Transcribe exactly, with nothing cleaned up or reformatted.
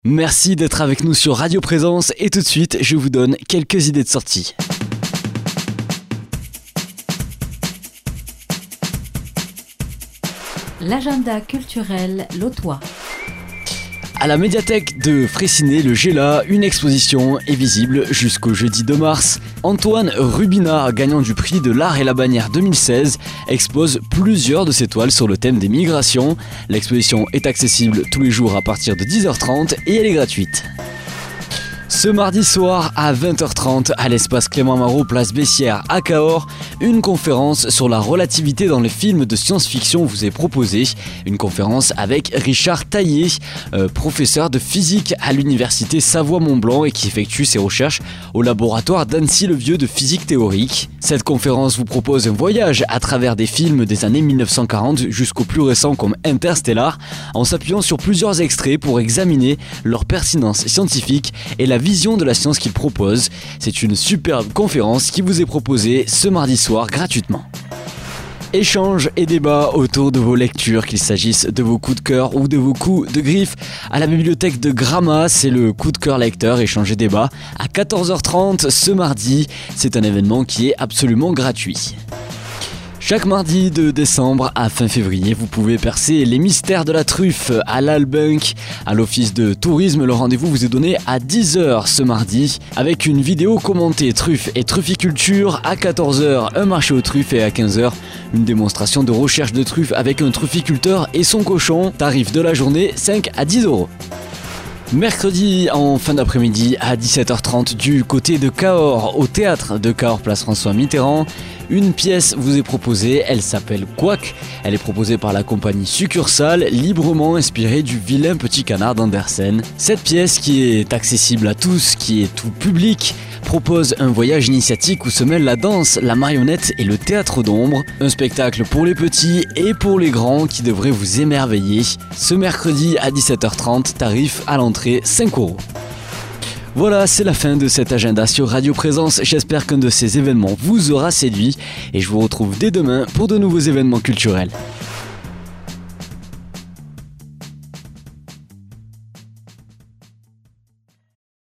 Merci d'être avec nous sur Radio Présence et tout de suite, je vous donne quelques idées de sortie. L'agenda culturel lotois. À la médiathèque de Fraissinet, le Gela, une exposition est visible jusqu'au jeudi deux mars. Antoine Rubinard, gagnant du prix de l'Art et la Bannière deux mille seize, expose plusieurs de ses toiles sur le thème des migrations. L'exposition est accessible tous les jours à partir de dix heures trente et elle est gratuite. Ce mardi soir à vingt heures trente à l'espace Clément Marot, place Bessières à Cahors, une conférence sur la relativité dans les films de science-fiction vous est proposée. Une conférence avec Richard Taillé, euh, professeur de physique à l'université Savoie-Mont-Blanc et qui effectue ses recherches au laboratoire d'Annecy-le-Vieux de physique théorique. Cette conférence vous propose un voyage à travers des films des années mille neuf cent quarante jusqu'au plus récent comme Interstellar, en s'appuyant sur plusieurs extraits pour examiner leur pertinence scientifique et la vision de la science qu'il propose. C'est une superbe conférence qui vous est proposée ce mardi soir gratuitement. Échange et débat autour de vos lectures, qu'il s'agisse de vos coups de cœur ou de vos coups de griffe. À la bibliothèque de Gramma, c'est le coup de cœur lecteur, échange et débat à quatorze heures trente ce mardi. C'est un événement qui est absolument gratuit. Chaque mardi de décembre à fin février, vous pouvez percer les mystères de la truffe à l'Albunk. À l'office de tourisme, le rendez-vous vous est donné à dix heures ce mardi avec une vidéo commentée truffe et trufficulture. À quatorze heures, un marché aux truffes et à quinze heures, une démonstration de recherche de truffes avec un trufficulteur et son cochon. Tarif de la journée, cinq à dix euros. Mercredi en fin d'après-midi à dix-sept heures trente du côté de Cahors, au théâtre de Cahors, place François Mitterrand, une pièce vous est proposée, elle s'appelle Quack. Elle est proposée par la compagnie Succursale, librement inspirée du vilain petit canard d'Andersen. Cette pièce, qui est accessible à tous, qui est tout public, propose un voyage initiatique où se mêlent la danse, la marionnette et le théâtre d'ombre. Un spectacle pour les petits et pour les grands qui devrait vous émerveiller. Ce mercredi à dix-sept heures trente, tarif à l'entrée cinq euros. Voilà, c'est la fin de cet agenda sur Radio Présence. J'espère qu'un de ces événements vous aura séduit et je vous retrouve dès demain pour de nouveaux événements culturels.